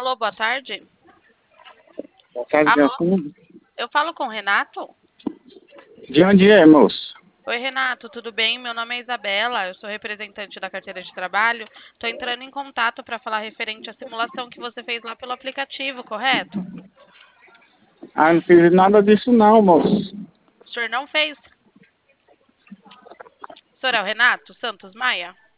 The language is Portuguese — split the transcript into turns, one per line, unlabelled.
Alô, boa tarde.
Boa tarde,
Alô,
Jacinto.
eu falo com o Renato?
De onde é, moço?
Oi, Renato, tudo bem? Meu nome é Isabela, eu sou representante da carteira de trabalho. Estou entrando em contato para falar referente à simulação que você fez lá pelo aplicativo, correto?
Ah, não fiz nada disso não, moço.
O senhor não fez? O senhor é o Renato Santos Maia?